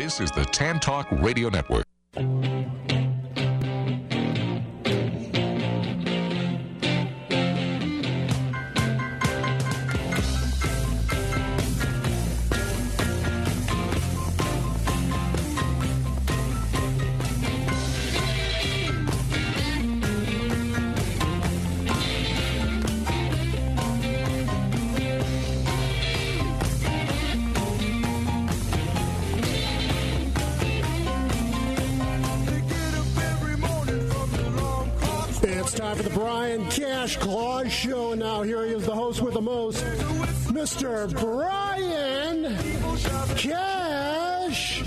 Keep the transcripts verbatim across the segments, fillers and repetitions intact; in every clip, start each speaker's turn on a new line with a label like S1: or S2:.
S1: This is the Tan Talk Radio Network.
S2: It's time for the Brian Cash Claus Show. Now here he is, the host with the most, Mister Brian Cash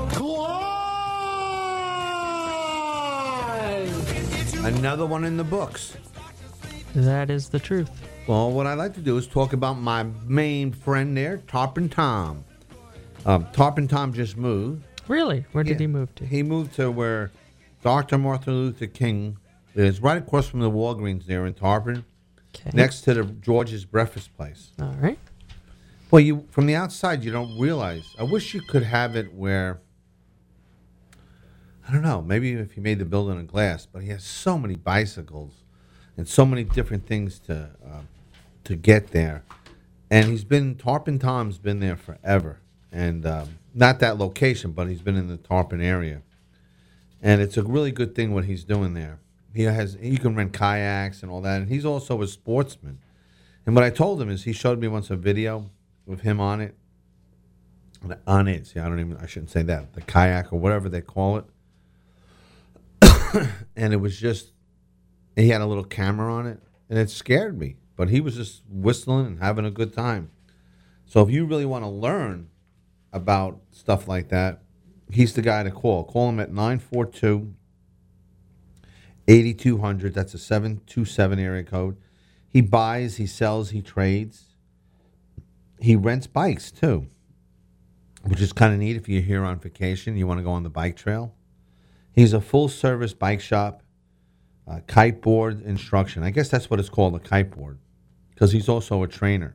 S2: Claus.
S3: Another one in the books.
S4: That is the truth.
S3: Well, what I like to do is talk about my main friend there, Tarpon Tom. Um, Tarpon Tom just moved.
S4: Really? Where did
S3: Yeah.
S4: he move to?
S3: He moved to where Doctor Martin Luther King is, right across from the Walgreens there in Tarpon,
S4: Okay.
S3: next to the George's Breakfast Place.
S4: All right.
S3: Well, you from the outside, you don't realize. I wish you could have it where, I don't know, maybe if he made the building of glass, but he has so many bicycles and so many different things to uh, to get there. And he's been, Tarpon Tom's been there forever. And um, not that location, but he's been in the Tarpon area. And it's a really good thing what he's doing there. He has, he can rent kayaks and all that. And he's also a sportsman. And what I told him is, he showed me once a video with him on it. On it. See, I don't even, I shouldn't say that. The kayak or whatever they call it. And it was just, he had a little camera on it. And it scared me. But he was just whistling and having a good time. So if you really want to learn about stuff like that, he's the guy to call. Call him at nine four two, eight two hundred. That's a seven two seven area code. He buys, he sells, he trades. He rents bikes, too, which is kind of neat if you're here on vacation, you want to go on the bike trail. He's a full-service bike shop, uh, kiteboard instruction. I guess that's what it's called, a kiteboard, because he's also a trainer.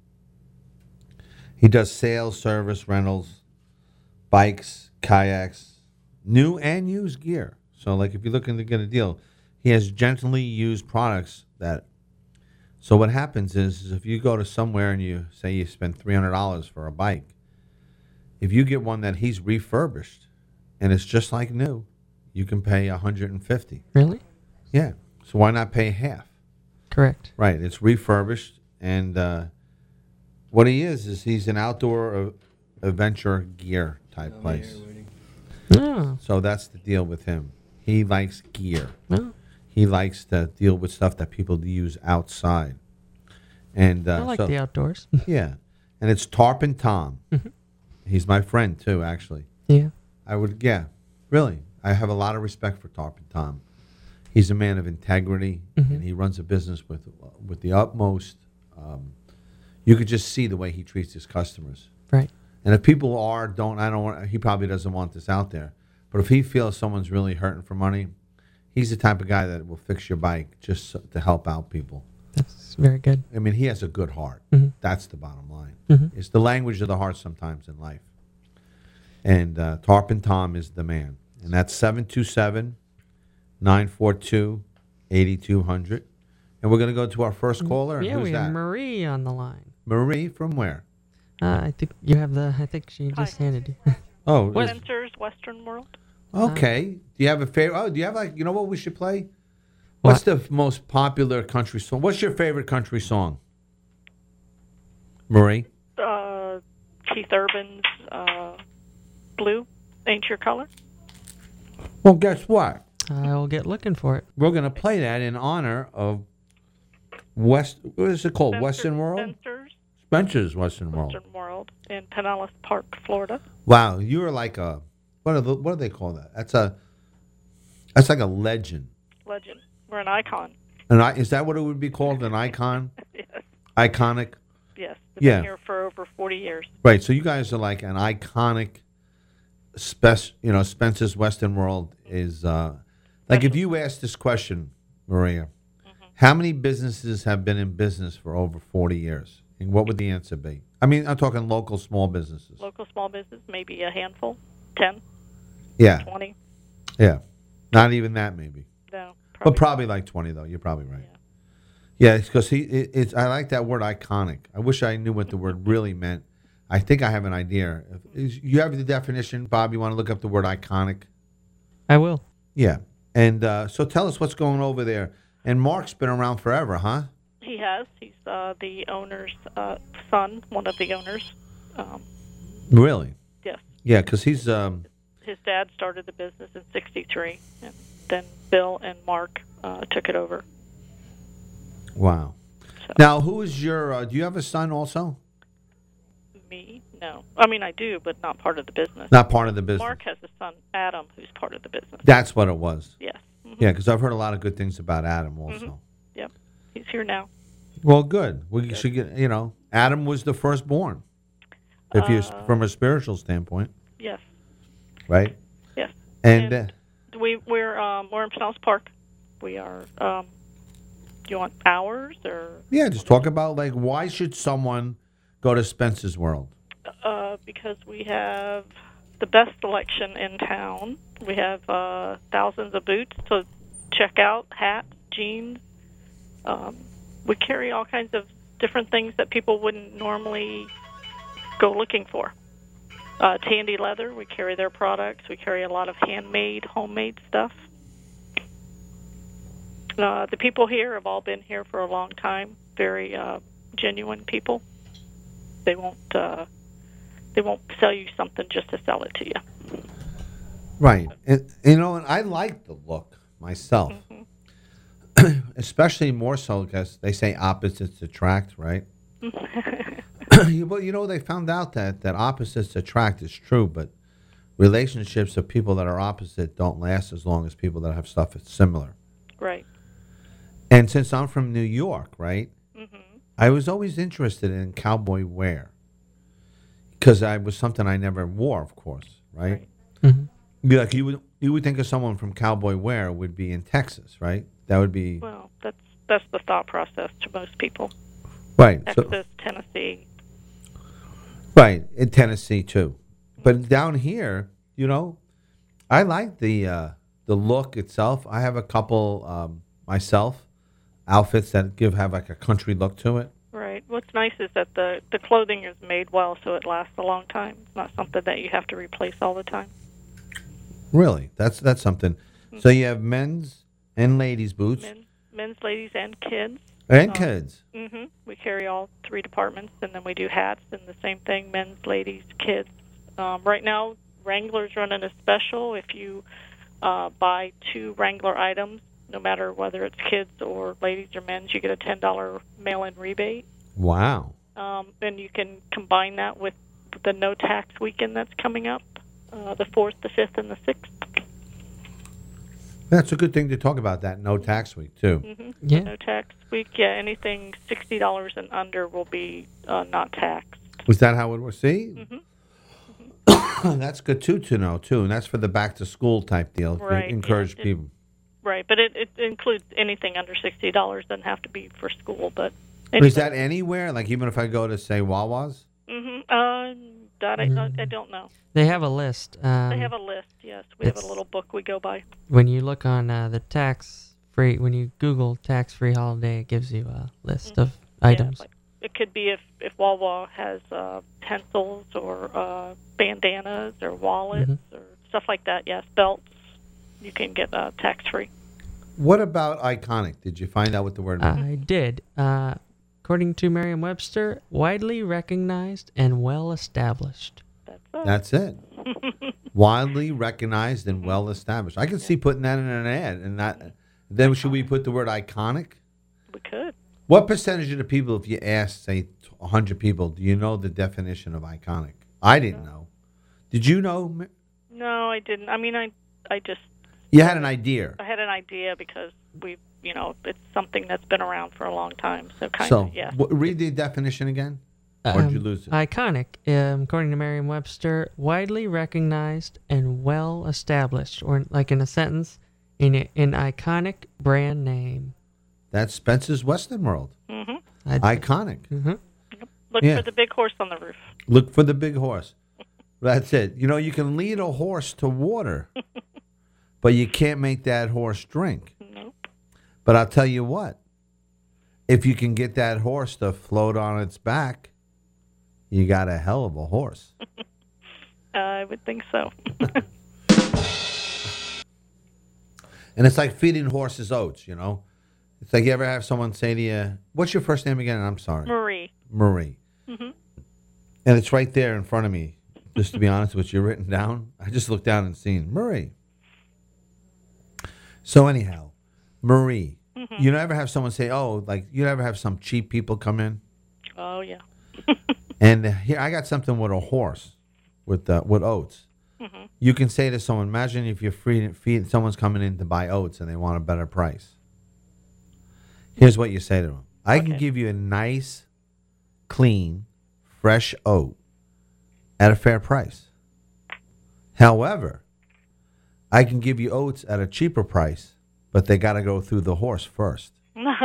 S3: He does sales, service, rentals, bikes, kayaks, new and used gear. So, like, if you're looking to get a deal, he has gently used products that. So, what happens is, is if you go to somewhere and you say you spend three hundred dollars for a bike, if you get one that he's refurbished and it's just like new, you can pay one hundred fifty dollars.
S4: Really?
S3: Yeah. So, why not pay half?
S4: Correct.
S3: Right. It's refurbished. And uh, what he is, is he's an outdoor uh, adventure gear type place.
S4: Oh.
S3: So that's the deal with him. He likes gear.
S4: Oh.
S3: He likes to deal with stuff that people use outside. And uh,
S4: I like
S3: so,
S4: the outdoors.
S3: yeah. And it's Tarpon Tom.
S4: Mm-hmm.
S3: He's my friend, too, actually.
S4: Yeah.
S3: I would, yeah, really. I have a lot of respect for Tarpon Tom. He's a man of integrity,
S4: Mm-hmm.
S3: and he runs a business with with the utmost. Um, you could just see the way he treats his customers.
S4: Right.
S3: And if people are, don't, I don't want, he probably doesn't want this out there. But if he feels someone's really hurting for money, he's the type of guy that will fix your bike just so, to help out people.
S4: That's very good.
S3: I mean, he has a good heart.
S4: Mm-hmm.
S3: That's the bottom line.
S4: Mm-hmm.
S3: It's the language of the heart sometimes in life. And uh, Tarpon Tom is the man. And that's seven two seven, nine four two, eight two hundred. And we're going to go to our first caller. And
S4: Yeah,
S3: who's
S4: we have
S3: that?
S4: Marie on the line.
S3: Marie from where?
S4: Uh, I think you have the, I think she just
S5: Hi.
S4: handed you.
S3: Oh,
S4: What?
S3: is-
S5: Spencer's Western World.
S3: okay. Do you have a favorite? Oh, do you have like, you know what we should play? What's
S4: What?
S3: the f- most popular country song? What's your favorite country song? Marie?
S5: Uh, Keith Urban's uh, Blue, Ain't Your Color.
S3: Well, guess what?
S4: I will get looking for it.
S3: We're going to play that in honor of West, what is it called?
S5: Spencer-
S3: Western World?
S5: Spencer's
S3: Spencer's Western World.
S5: Western World in Pinellas Park, Florida.
S3: Wow, you're like a, what, are the, what do they call that? That's a, that's like a legend.
S5: Legend. We're an icon.
S3: And I, is that what it would be called? An icon?
S5: Yes.
S3: Iconic?
S5: Yes. They've
S3: Yeah.
S5: been here for over forty years.
S3: Right, so you guys are like an iconic, spec, you know, Spencer's Western World is, uh, like if you ask this question, Maria,
S5: Mm-hmm.
S3: how many businesses have been in business for over forty years? And what would the answer be? I mean, I'm talking local small businesses.
S5: Local small business, maybe a handful. ten,
S3: Yeah,
S5: twenty.
S3: yeah. Not even that, maybe.
S5: No,
S3: But
S5: probably.
S3: probably like twenty, though. You're probably right. Yeah, because he. It, it's. I like that word iconic. I wish I knew what the word really meant. I think I have an idea. Is, you have the definition, Bob? You want to look up the word iconic?
S4: I will.
S3: Yeah. And uh, so tell us what's going over there. And Mark's been around forever, huh?
S5: He has. He's uh, the owner's uh, son, one of the owners. Um,
S3: Really?
S5: yes.
S3: Yeah, because he's. Um,
S5: His dad started the business in sixty-three, and then Bill and Mark uh, took it over.
S3: wow.
S5: So.
S3: Now, who is your. Uh, do you have a son also?
S5: Me? No. I mean, I do, but not part of the business.
S3: Not part of the business.
S5: Mark has a son, Adam, who's part of the business.
S3: That's what it was.
S5: Yes. Mhm.
S3: Yeah, because I've heard a lot of good things about Adam also.
S5: Yep. He's here now.
S3: Well, good. We should get, you know, Adam was the firstborn. If you,
S5: Uh,
S3: from a spiritual standpoint,
S5: Yes.
S3: right?
S5: Yes.
S3: And,
S5: And-
S3: uh,
S5: We we're um, we're in Pinellas Park. We are. Um, do you want hours or?
S3: yeah, just talk about like why should someone go to Spencer's World?
S5: Uh, because we have the best selection in town. We have uh, thousands of boots to check out, hats, jeans. Um, we carry all kinds of different things that people wouldn't normally go looking for. Uh, Tandy Leather, we carry their products. We carry a lot of handmade, homemade stuff. Uh, the people here have all been here for a long time. Very uh, genuine people. They won't. Uh, they won't sell you something just to sell it to you.
S3: Right. And, you know, and I like the look myself,
S5: Mm-hmm.
S3: especially more so because they say opposites attract, right? Well, you know, they found out that, that opposites attract is true, but relationships of people that are opposite don't last as long as people that have stuff that's similar.
S5: Right.
S3: And since I'm from New York, right,
S5: Mm-hmm.
S3: I was always interested in cowboy wear because I was something I never wore, of course, right?
S5: Right.
S4: hmm
S3: Be like you would you would think of someone from cowboy wear would be in Texas, right? That would be
S5: Well, that's that's the thought process to most people.
S3: right. So,
S5: Texas, Tennessee.
S3: right in Tennessee too, but down here, you know, I like the uh, the look itself. I have a couple um, myself outfits that give have like a country look to it.
S5: Right. What's nice is that the the clothing is made well, so it lasts a long time. It's not something that you have to replace all the time.
S3: Really, that's that's something. So you have men's and ladies' boots
S5: Men, men's, ladies, and kids.
S3: and
S5: um,
S3: kids.
S5: hmm We carry all three departments, and then we do hats and the same thing: men's, ladies, kids. Um, right now, Wrangler's running a special. If you uh, buy two Wrangler items, no matter whether it's kids or ladies or men's, you get a ten dollar mail-in rebate.
S3: Wow.
S5: Um, and you can combine that with the no tax weekend that's coming up, uh, the fourth, the fifth, and the sixth.
S3: That's a good thing to talk about. That no tax week too.
S5: Mm-hmm.
S4: Yeah.
S5: No tax week. Yeah, anything sixty dollars and under will be uh, not taxed.
S3: Was that how it was? See,
S5: Mm-hmm.
S3: that's good too to know too, and that's for the back to school type deal. to
S5: Right,
S3: encourage
S5: yeah, it-
S3: people.
S5: Right, but it, it includes anything under sixty dollars. Doesn't have to be for school, but
S3: Is that anywhere? Like even if I go to say Wawa's?
S5: Mm-hmm. Uh, that I,
S4: Mm.
S5: I don't know.
S4: They have a list. Um,
S5: They have a list. Yes, we have a
S4: it's-
S5: little book we go by.
S4: when you look on uh, the tax free, when you Google tax free holiday, it gives you a list of items.
S5: Yeah, like it could be if if Wawa has uh, pencils or uh, bandanas or wallets
S4: Mm-hmm.
S5: or stuff like that. Yes, belts. You can get uh, tax free.
S3: What about iconic? Did you find out what the word meant?
S4: I did. Uh, according to Merriam-Webster, widely recognized and well established.
S5: That's it.
S3: That's it. Widely recognized and well established. I can see putting that in an ad, and that. Then should we put the word iconic?
S5: We could.
S3: What percentage of the people, if you ask, say, a hundred people, do you know the definition of iconic? I didn't know. Did you know?
S5: No, I didn't. I mean, I I just
S3: You had an idea.
S5: I had an idea because we, you know, it's something that's been around for a long time. So kind
S3: So,
S5: of, yeah.
S3: w- read the definition again. Or did you
S4: Um,
S3: lose it?
S4: Iconic, um, according to Merriam-Webster, widely recognized and well established, or like in a sentence, in a, an iconic brand name.
S3: That's Spencer's Western World.
S5: hmm
S3: Iconic.
S4: hmm
S5: Look
S3: Yeah.
S5: for the big horse on the roof.
S3: Look for the big horse. That's it. You know, you can lead a horse to water, but you can't make that horse drink.
S5: Nope.
S3: But I'll tell you what, if you can get that horse to float on its back, you got a hell of a horse.
S5: I would think so.
S3: And it's like feeding horses oats, you know. It's like you ever have someone say to you, what's your first name again? I'm sorry.
S5: Marie.
S3: Marie.
S5: Mm-hmm.
S3: And it's right there in front of me. Just to be honest with you, written down. I just looked down and seen Marie. So anyhow, Marie,
S5: Mm-hmm.
S3: you never have someone say, oh, like you never have some cheap people come in.
S5: Oh, yeah.
S3: And here I got something with a horse, with uh, with oats.
S5: Mm-hmm.
S3: You can say to someone, imagine if you're free, feed, someone's coming in to buy oats and they want a better price. Here's what you say to them. I
S5: Okay.
S3: can give you a nice, clean, fresh oat at a fair price. However, I can give you oats at a cheaper price, but they got to go through the horse first.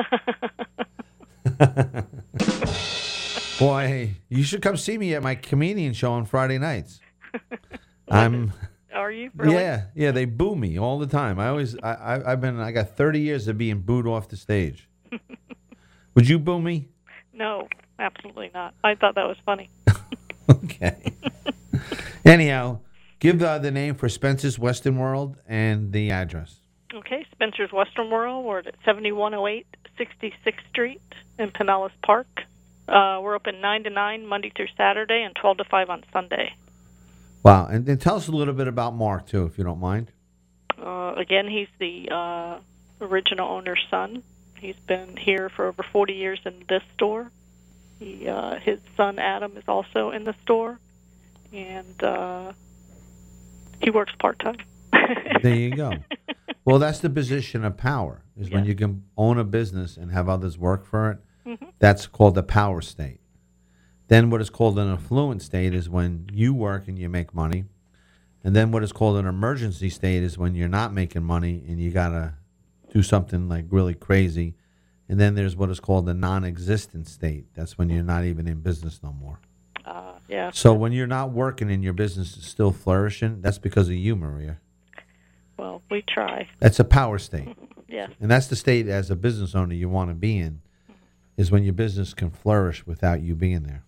S3: Boy, you should come see me at my comedian show on Friday nights. I'm...
S5: Are you? Really?
S3: Yeah, yeah, they boo me all the time. I always, I, I, I've been, I got thirty years of being booed off the stage. Would you boo me?
S5: No, absolutely not. I thought that was funny.
S3: Okay. Anyhow, give uh, the name for Spencer's Western World and the address.
S5: Okay, Spencer's Western World. We're at seventy-one oh eight sixty-sixth Street in Pinellas Park. Uh, we're open nine to nine Monday through Saturday and twelve to five on Sunday.
S3: Wow, and then tell us a little bit about Mark, too, if you don't mind.
S5: Uh, again, he's the uh, original owner's son. He's been here for over forty years in this store. He, uh, his son, Adam, is also in the store, and uh, he works part-time.
S3: There you go. Well, that's the position of power, is when
S5: Yeah.
S3: you can own a business and have others work for it.
S5: Mm-hmm.
S3: That's called the power state. Then what is called an affluent state is when you work and you make money. And then what is called an emergency state is when you're not making money and you got to do something like really crazy. And then there's what is called the non-existent state. That's when you're not even in business no more.
S5: Uh, yeah.
S3: So when you're not working and your business is still flourishing, that's because of you, Maria.
S5: Well, we try.
S3: That's a power state.
S5: Yes.
S3: And that's the state as a business owner you want to be in, is when your business can flourish without you being there.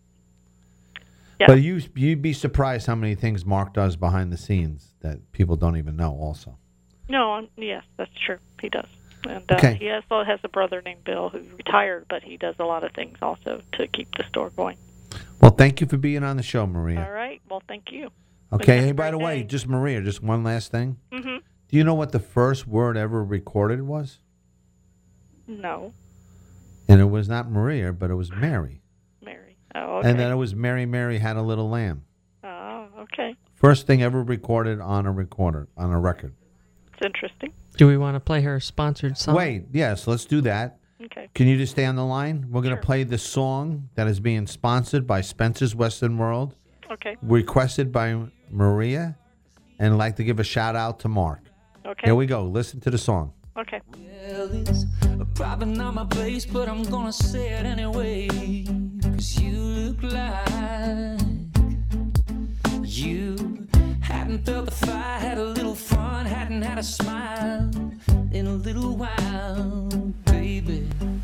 S5: Yeah.
S3: But you, you'd be surprised how many things Mark does behind the scenes that people don't even know also.
S5: No, um, yes, that's true. He does. And uh,
S3: Okay.
S5: he also has a brother named Bill who retired, but he does a lot of things also to keep the store going.
S3: Well, thank you for being on the show, Maria.
S5: All right. Well, thank you.
S3: Okay,
S5: have a
S3: hey, by
S5: great
S3: the way,
S5: day.
S3: just Maria, just one last thing.
S5: Mm-hmm.
S3: Do you know what the first word ever recorded was?
S5: No,
S3: And it was not Maria, but it was Mary.
S5: Mary. Oh, okay.
S3: And then it was Mary, Mary had a little lamb.
S5: Oh, okay.
S3: First thing ever recorded on a recorder, on a record.
S5: It's interesting.
S4: Do we want to play her sponsored song?
S3: Wait, yes, let's do that.
S5: Okay.
S3: Can you just stay on the line? We're going to
S5: Sure.
S3: play the song that is being sponsored by Spencer's Western World,
S5: Okay.
S3: requested by Maria, and I'd like to give a shout out to Mark.
S5: Okay.
S3: Here we go. Listen to the song.
S5: Okay.
S6: Well, it's probably not my place, but I'm gonna say it anyway. Cause you look like you hadn't felt the fire, had a little fun, hadn't had a smile in a little while, baby.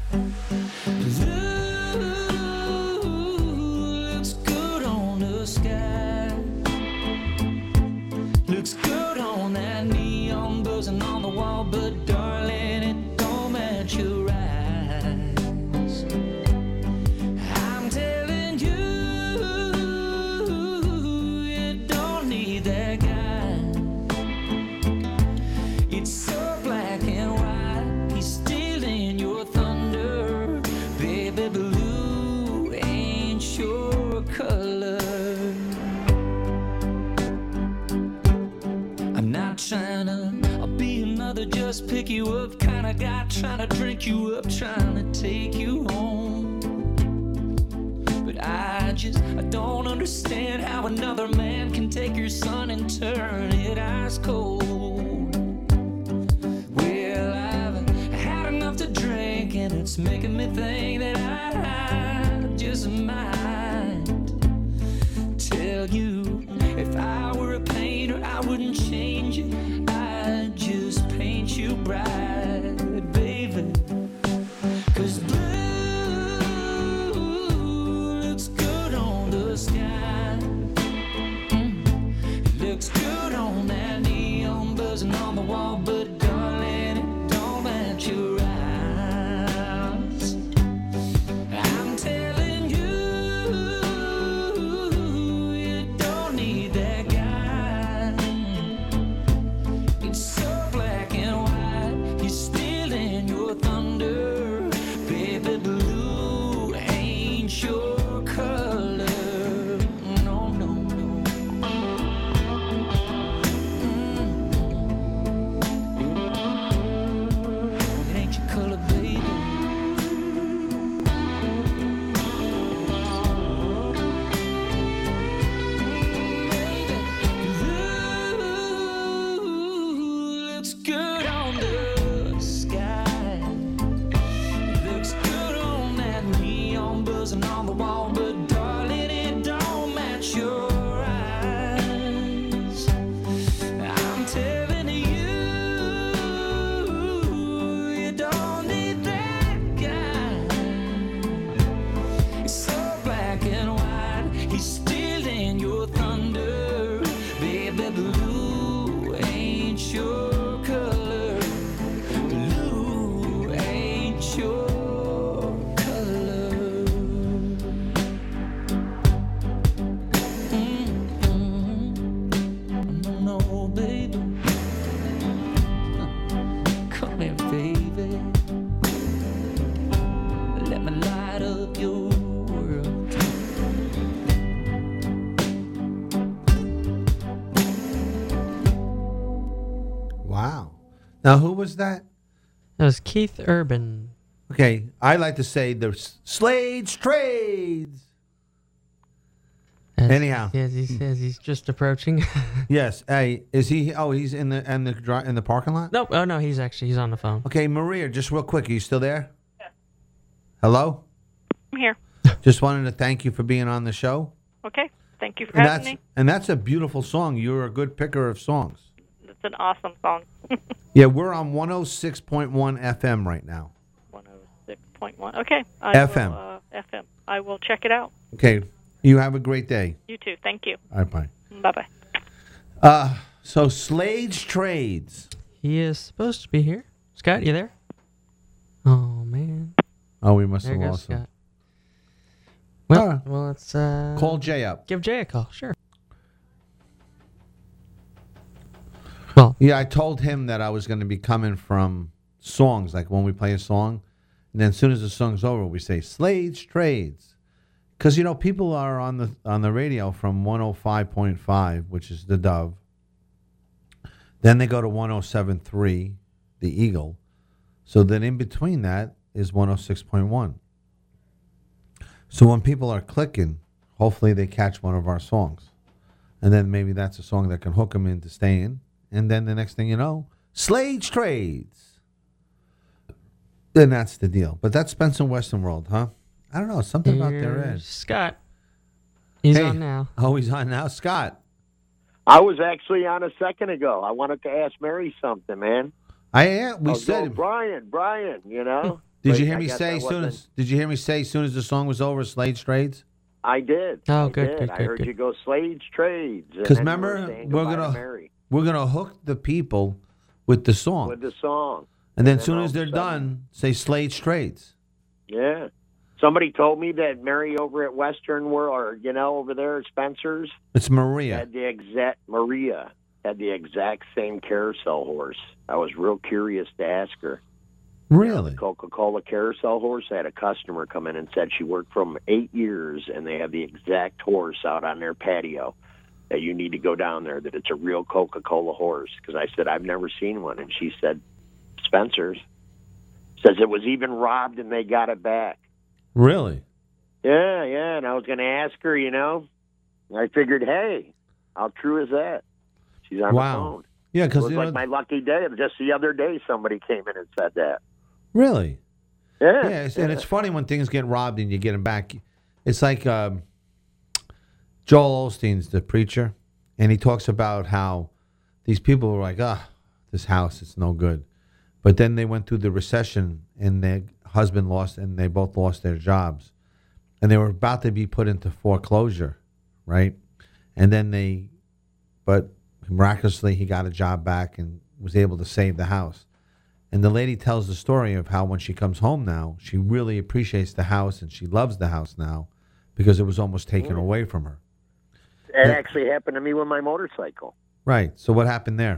S6: Blue looks good on the sky, looks good on that neon buzzing on the wall, but darling, it don't match your eyes. I'm telling you, you don't need that guy. It's so black and white, he's stealing your thunder. Baby blue ain't your color. I'm not trying to I'll be another just pick you up kind of guy, trying to drink you up, trying to take you home. But I just, I don't understand how another man can take your son and turn it ice cold. Well, I've had enough to drink and it's making me think that I just might tell you
S3: Now, who was that?
S4: That was Keith Urban.
S3: Okay, I like to say the Slade's Trades.
S4: As,
S3: Anyhow.
S4: As he says, he's just approaching.
S3: Yes. Hey, is he? Oh, he's in the in the dri- in the parking lot.
S4: Nope. Oh, no, he's actually, he's on the phone.
S3: Okay, Maria, just real quick, are you still there? Yeah. Hello?
S5: I'm here.
S3: Just wanted to thank you for being on the show.
S5: Okay. Thank you for
S3: And
S5: having
S3: that's
S5: me.
S3: and that's a beautiful song. You're a good picker of songs.
S5: It's an awesome song.
S3: Yeah, we're on one oh six point one F M right now.
S5: one oh six point one. Okay. I
S3: F M.
S5: Will, uh, F M. I will check it out.
S3: Okay, you have a great day.
S5: You too. Thank you.
S3: All right, bye.
S5: Bye-bye.
S3: Uh, so Slade's Trades.
S4: He is supposed to be here. Scott, you there? Oh, man.
S3: Oh, we must
S4: There
S3: have
S4: goes
S3: lost him.
S4: Scott. Well,
S3: All right.
S4: well, let's uh,
S3: Call Jay up.
S4: give Jay a call. Sure. Well,
S3: Yeah, I told him that I was going to be coming from songs, like when we play a song, and then as soon as the song's over, we say Slade's Trades. Because, you know, people are on the on the radio from one oh five point five, which is the Dove. Then they go to one oh seven point three, the Eagle. So then in between that is one oh six point one. So when people are clicking, hopefully they catch one of our songs. And then maybe that's a song that can hook them into staying. And then the next thing you know, Slade's Trades. Then that's the deal. But that's Spencer Western World, huh? I don't know. Something about their
S4: here's
S3: edge.
S4: Scott. He's
S3: Hey.
S4: on now.
S3: Oh, he's on now. Scott.
S7: I was actually on a second ago. I wanted to ask Mary something, man.
S3: I am. We
S7: I was going,
S3: said.
S7: Brian, Brian, you know.
S3: Did
S7: But
S3: you hear
S7: I
S3: me
S7: guess
S3: say
S7: I
S3: as soon
S7: wasn't-
S3: as? Did you hear me say as soon as the song was over, Slade's Trades?
S7: I did.
S4: Oh,
S7: I
S4: good,
S7: did.
S4: good,
S7: I
S4: good,
S7: heard
S4: good.
S7: you go Slade's Trades. and
S3: Because
S7: then you were
S3: remember,
S7: saying
S3: we're
S7: goodbye to
S3: gonna
S7: Mary
S3: we're gonna hook the people with the song,
S7: with the song.
S3: and then
S7: and
S3: as soon
S7: then
S3: as
S7: all
S3: they're
S7: of a sudden-
S3: done, say Slade's Trades.
S7: Yeah. Somebody told me that Mary over at Western World, or you know, over there at Spencer's,
S3: It's Maria.
S7: had the exact Maria had the exact same carousel horse. I was real curious to ask her.
S3: Really?
S7: Coca-Cola carousel horse. I had a customer come in and said she worked for them eight years, and they have the exact horse out on their patio. That you need to go down there. That it's a real Coca-Cola horse. Because I said I've never seen one, and she said Spencer's. Says it was even robbed, and they got it back.
S3: Really?
S7: Yeah, yeah. And I was going to ask her, you know. I figured, hey, how true is that? She's on
S3: Wow.
S7: the phone.
S3: Yeah,
S7: It
S3: because
S7: was
S3: you
S7: like
S3: know.
S7: my lucky day. Just the other day, somebody came in and said that.
S3: Really?
S7: Yeah.
S3: Yeah, it's, and it's funny when things get robbed and you get them back. It's like um, Joel Osteen's the preacher, and he talks about how these people were like, ah, this house, it's no good. But then they went through the recession, and their husband lost, and they both lost their jobs. And they were about to be put into foreclosure, right? And then they, but miraculously, he got a job back and was able to save the house. And the lady tells the story of how when she comes home now, she really appreciates the house and she loves the house now because it was almost taken away from her.
S7: It actually happened to me with my motorcycle.
S3: Right. So what happened there?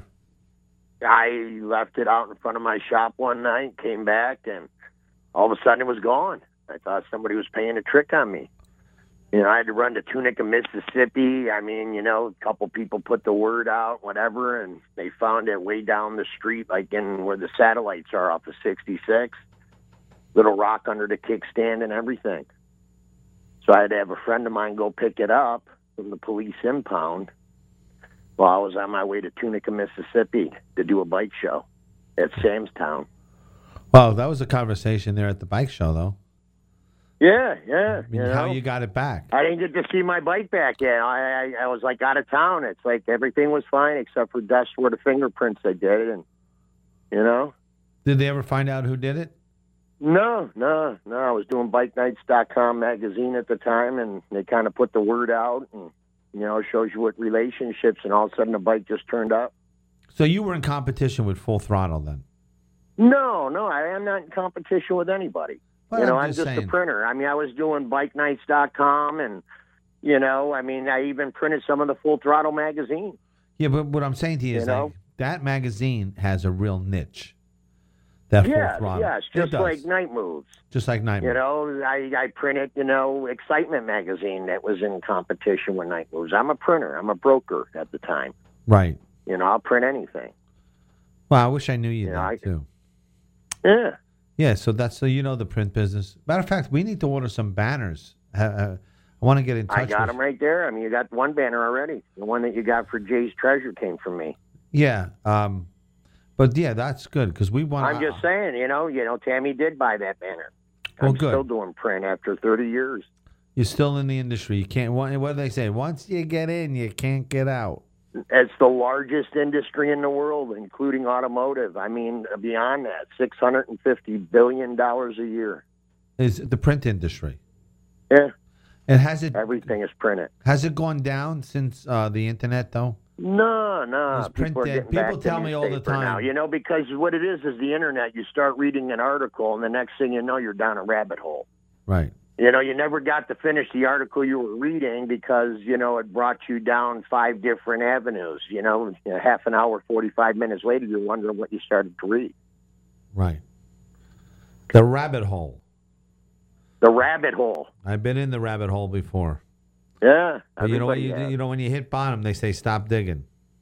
S7: I left it out in front of my shop one night, came back, and all of a sudden it was gone. I thought somebody was playing a trick on me. You know, I had to run to Tunica, Mississippi. I mean, you know, a couple people put the word out, whatever, and they found it way down the street, like in where the satellites are off of sixty-six. Little rock under the kickstand and everything. So I had to have a friend of mine go pick it up from the police impound while I was on my way to Tunica, Mississippi to do a bike show at Sam's Town.
S3: Well, that was a conversation there at the bike show, though.
S7: Yeah, yeah.
S3: I mean,
S7: you
S3: how
S7: know?
S3: you got it back?
S7: I didn't get to see my bike back yet. I, I I was like out of town. It's like everything was fine except for dust where the fingerprints they did, and you know.
S3: Did they ever find out who did it?
S7: No, no, no. I was doing bike nights dot com magazine at the time, and they kind of put the word out, and you know, it shows you what relationships, and all of a sudden the bike just turned up.
S3: So you were in competition with Full Throttle then?
S7: No, no, I am not in competition with anybody.
S3: Well,
S7: you know,
S3: I'm
S7: I'm
S3: just
S7: just
S3: saying.
S7: a printer. I mean, I was doing bike nights dot com, and you know, I mean, I even printed some of the Full Throttle magazine.
S3: Yeah, but what I'm saying to you,
S7: You
S3: is
S7: know?
S3: like, that magazine has a real niche. That
S7: Yeah,
S3: Full Throttle.
S7: yes,
S3: It
S7: just
S3: does.
S7: like Night Moves.
S3: Just like Nightmare.
S7: You know, I, I printed, you know, Excitement magazine that was in competition with Night Moves. I'm a printer. I'm a broker at the time.
S3: Right.
S7: You know, I'll print anything.
S3: Well, I wish I knew you,
S7: You
S3: then,
S7: know, I-
S3: too.
S7: Yeah.
S3: Yeah, so that's so you know the print business. Matter of fact, we need to order some banners. Uh, uh, I want to get in touch.
S7: I got
S3: with,
S7: them right there. I mean, you got one banner already. The one that you got for Jay's Treasure came from me.
S3: Yeah, um, but yeah, that's good because we want.
S7: I'm just saying, you know, you know, Tammy did buy that banner.
S3: Well,
S7: I'm
S3: good.
S7: still doing print after thirty years.
S3: You're still in the industry. You can't. What, what do they say? Once you get in, you can't get out.
S7: It's the largest industry in the world, including automotive. I mean, beyond that, six hundred fifty billion dollars a year.
S3: Is the print industry?
S7: Yeah,
S3: And has it
S7: everything is printed.
S3: has it gone down since uh, the internet though?
S7: No, no.
S3: It's print
S7: People, are
S3: dead.
S7: getting
S3: People
S7: back to
S3: tell me all the
S7: newspaper
S3: time.
S7: now, you know, because what it is is the internet. You start reading an article, and the next thing you know, you're down a rabbit hole.
S3: Right.
S7: You know, you never got to finish the article you were reading because, you know, it brought you down five different avenues. You know, half an hour, forty-five minutes later, you're wondering what you started to read.
S3: Right. The rabbit hole.
S7: The rabbit hole.
S3: I've been in the rabbit hole before.
S7: Yeah.
S3: But you know what?
S7: everybody
S3: You,
S7: has.
S3: you know when you hit bottom, they say stop digging.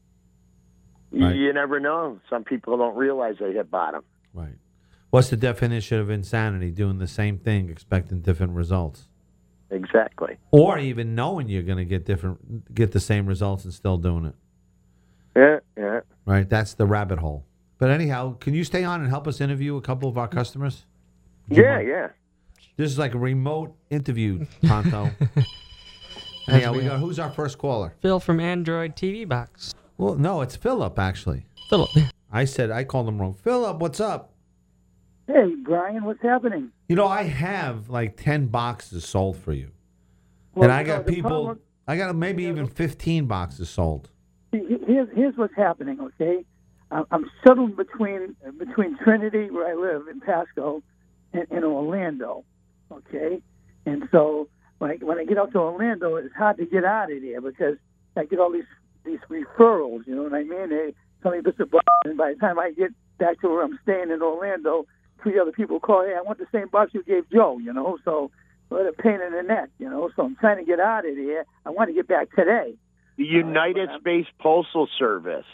S7: You-
S3: Right.
S7: You never know. Some people don't realize they hit bottom.
S3: Right. What's the definition of insanity? Doing the same thing, expecting different results,
S7: Exactly.
S3: or even knowing you're going to get different, get the same results and still doing it.
S7: Yeah, yeah.
S3: Right. That's the rabbit hole. But anyhow, can you stay on and help us interview a couple of our customers? Would you
S7: Yeah,
S3: mind?
S7: yeah.
S3: This is like a remote interview, Tonto. Anyhow, we got who's our first caller?
S4: Phil from Android T V Box.
S3: Well, no, it's Philip actually.
S4: Philip.
S3: I said I called him wrong. Philip, what's up?
S8: Hey, Brian, what's happening?
S3: You know, I have like ten boxes sold for you,
S8: Well,
S3: and I
S8: you know,
S3: got
S8: the
S3: people.
S8: problem-
S3: I got maybe even fifteen boxes sold.
S8: he- Here's, here's what's happening, okay? I'm I'm shuttled between between Trinity, where I live, in Pasco, and, and Orlando, okay? And so when I, when I get out to Orlando, it's hard to get out of there because I get all these these referrals, you know what I mean? They tell me this box, and by the time I get back to where I'm staying in Orlando, three other people call, hey, I want the same box you gave Joe, you know? So what a pain in the neck, you know? So I'm trying to get out of there. I want to get back today.
S7: The United
S8: Uh,
S7: States Postal Service.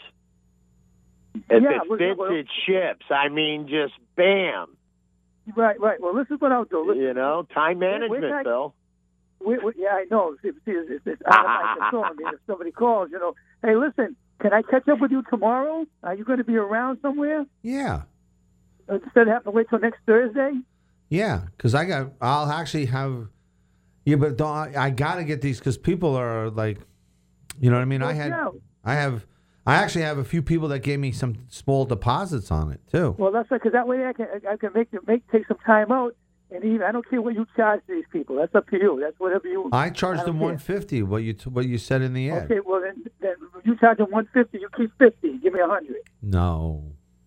S7: If
S8: Yeah,
S7: it
S8: well,
S7: fits,
S8: well-
S7: it ships. I mean, just bam.
S8: Right, right. Well, this is what I'll do. Listen,
S7: You know, time
S8: Wait,
S7: management,
S8: wait, I-
S7: Bill.
S8: we, we, yeah, I know. See, see, it's, it's, it's out of my control. I mean, if somebody calls, you know, hey, listen, can I catch up with you tomorrow? Are you going to be around somewhere?
S3: Yeah,
S8: Instead of having to wait till next Thursday?
S3: yeah. Because I got. I'll actually have. Yeah, but don't, I, I got to get these because people are like, you know what I mean. I
S8: Well,
S3: had.
S8: yeah.
S3: I have. I actually have a few people that gave me some small deposits on it too.
S8: Well, that's because that way I can I can make make take some time out, and even I don't care what you charge these people. That's up to you. That's whatever you.
S3: I charged
S8: I
S3: them
S8: don't care.
S3: one fifty. What you t- what you said in the ad?
S8: Okay, well then, then you charge them one fifty. You keep fifty. Give me a hundred.
S3: No.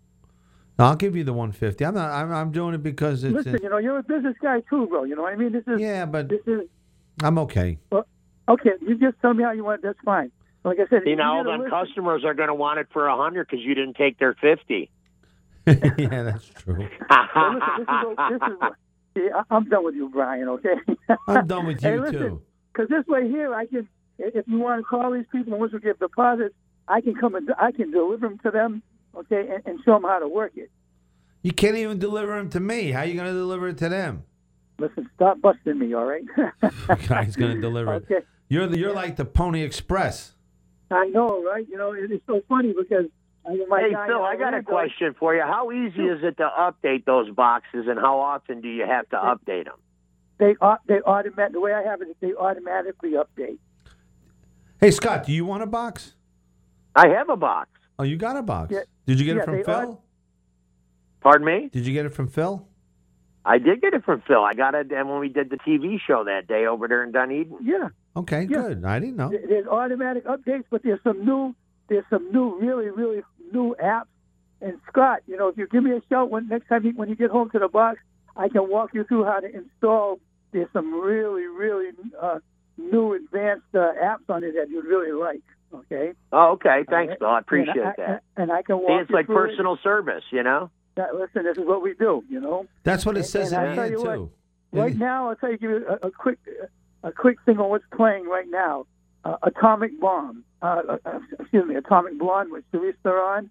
S3: No, I'll give you the one fifty. I'm not. I'm, I'm doing it because it's.
S8: Listen, you know, you're a business guy too, bro. You know what I mean? This is
S3: yeah, but
S8: this is
S3: I'm okay.
S8: okay. You just tell me how you want it. That's fine. Like I said,
S7: You
S8: if
S7: know,
S8: need to
S7: them
S8: listen-
S7: customers are going to want it for a hundred because you didn't take their fifty.
S3: Yeah, that's true.
S8: Well, listen, this is, what- this is what, see, I- I'm done with you, Brian. Okay.
S3: I'm done with you
S8: hey, listen,
S3: too.
S8: Because this way here, I can, if you want to call these people and once we give deposits, I can come and I can deliver them to them, okay, and, and show them how to work it.
S3: You can't even deliver them to me. How are you going to deliver it to them?
S8: Listen, stop busting me, all right?
S3: Guy's going to deliver it.
S8: Okay.
S3: You're the, you're like the Pony Express.
S8: I know, right? You know, it, it's so funny because I, my
S7: Hey,
S8: guy
S7: Phil,
S8: in
S7: I got a
S8: Orlando-
S7: question for you. How easy is it to update those boxes, and how often do you have to update them?
S8: They au- they automatic. The way I have it is they automatically update.
S3: Hey Scott, do you want a box?
S7: I have a box.
S3: Oh, you got a box.
S8: Yeah.
S3: Did you get
S8: Yeah,
S3: it from
S8: they
S3: Phil?
S8: are-
S7: Pardon me?
S3: Did you get it from Phil?
S7: I did get it from Phil. I got it and when we did the T V show that day over there in Dunedin.
S8: Yeah.
S3: Okay,
S8: Yeah.
S3: good. I didn't know.
S8: There- There's automatic updates, but there's some new, there's some new, really, really new apps. And Scott, you know, if you give me a shout when next time you, when you get home to the box, I can walk you through how to install. There's some really, really uh, new, advanced uh, apps on it that you'd really like. Okay.
S7: Oh, okay. Thanks, Phil. I appreciate
S8: and I,
S7: that.
S8: And I can walk
S7: See, it's
S8: you
S7: like
S8: through it.
S7: personal service, you know?
S8: Yeah, listen, this is what we do. You know.
S3: That's what it
S8: And-
S3: says
S8: and
S3: in
S8: I'll
S3: the
S8: tell
S3: ad
S8: you what,
S3: too.
S8: Right now, I'll tell you give you a, a quick, a quick thing on what's playing right now. Uh, Atomic Bomb, uh, uh, excuse me, Atomic Blonde with Charlize Theron.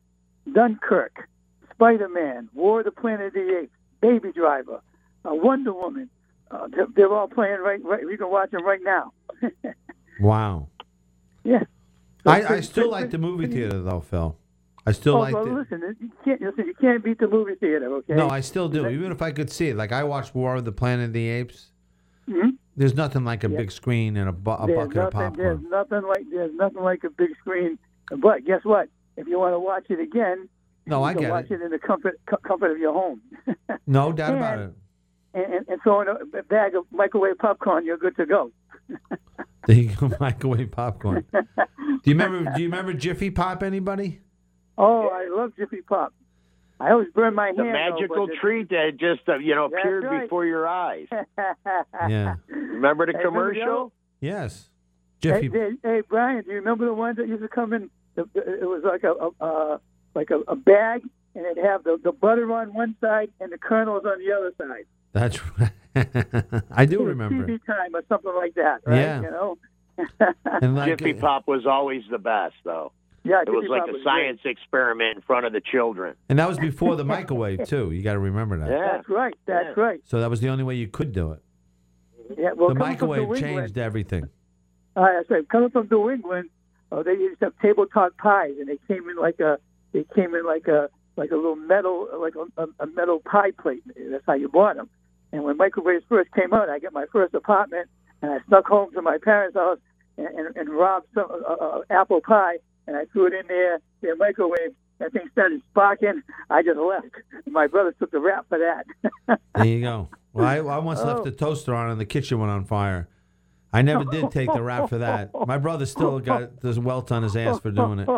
S8: Dunkirk, Spider-Man, War of the Planet of the Apes, Baby Driver, uh, Wonder Woman. Uh, they're, they're all playing right, right. You can watch them right now.
S3: Wow.
S8: Yeah. So
S3: I, I
S8: pretty-
S3: still
S8: pretty-
S3: like the movie
S8: pretty-
S3: theater, though, Phil. I still
S8: Oh,
S3: like
S8: well,
S3: it.
S8: listen, you can't, listen, you can't beat the movie theater, okay?
S3: No, I still do. Even if I could see it. Like, I watched War of the Planet of the Apes.
S8: Mhm.
S3: There's nothing like a
S8: Yeah.
S3: big screen and a, bu- a
S8: There's
S3: bucket of
S8: nothing, there's
S3: popcorn.
S8: nothing like there's nothing like a big screen. But guess what? If you want to watch it again,
S3: No,
S8: you
S3: I
S8: can
S3: get
S8: watch
S3: it.
S8: it in the comfort co- comfort of your home.
S3: No doubt about it.
S8: and, and, and throw in a bag of microwave popcorn, you're good to go.
S3: There you go, microwave popcorn. Do you remember? Do you remember Jiffy Pop? Anybody?
S8: Oh, I love Jiffy Pop. I always burn my
S7: The
S8: hand.
S7: magical
S8: though, but
S7: treat that just uh, you know
S8: That's
S7: appeared
S8: right.
S7: before your eyes.
S3: Yeah.
S7: Remember the
S8: Hey, remember
S7: commercial?
S3: Yes.
S8: Hey,
S3: Jiffy.
S8: hey, hey, Brian, do you remember the ones that used to come in? The, it was like a, a uh, like a, a bag, and it'd have the, the butter on one side and the kernels on the other side.
S3: That's right. I do
S8: It was
S3: remember.
S8: T V time or something like that, right?
S3: Yeah.
S8: You know.
S3: And like,
S7: Jiffy Pop was always the best, though.
S8: Yeah,
S7: It was
S8: Jiffy
S7: like
S8: Pop
S7: a
S8: was
S7: science experiment in front of the children.
S3: and that was before the microwave too. You got to remember that.
S8: great.
S7: Yeah.
S8: That's right. That's
S7: Yeah.
S8: right.
S3: So that was the only way you could do it.
S8: Yeah. Well,
S3: The
S8: coming from
S3: microwave
S8: New England-
S3: changed everything.
S8: Uh, that's right. Coming from New England, oh, they used to have tabletop pies, and they came in like a they came in like a like a little metal like a, a metal pie plate. That's how you bought them. And when microwaves first came out, I got my first apartment, and I snuck home to my parents' house and, and, and robbed some uh, uh, apple pie, and I threw it in there, their microwave. That thing started sparking. I just left. My brother took the rap for that.
S3: There you go. Well, I, I once
S8: Oh.
S3: left the toaster on and the kitchen went on fire. I never did take the rap for that. My brother still got this welt on his ass for doing it.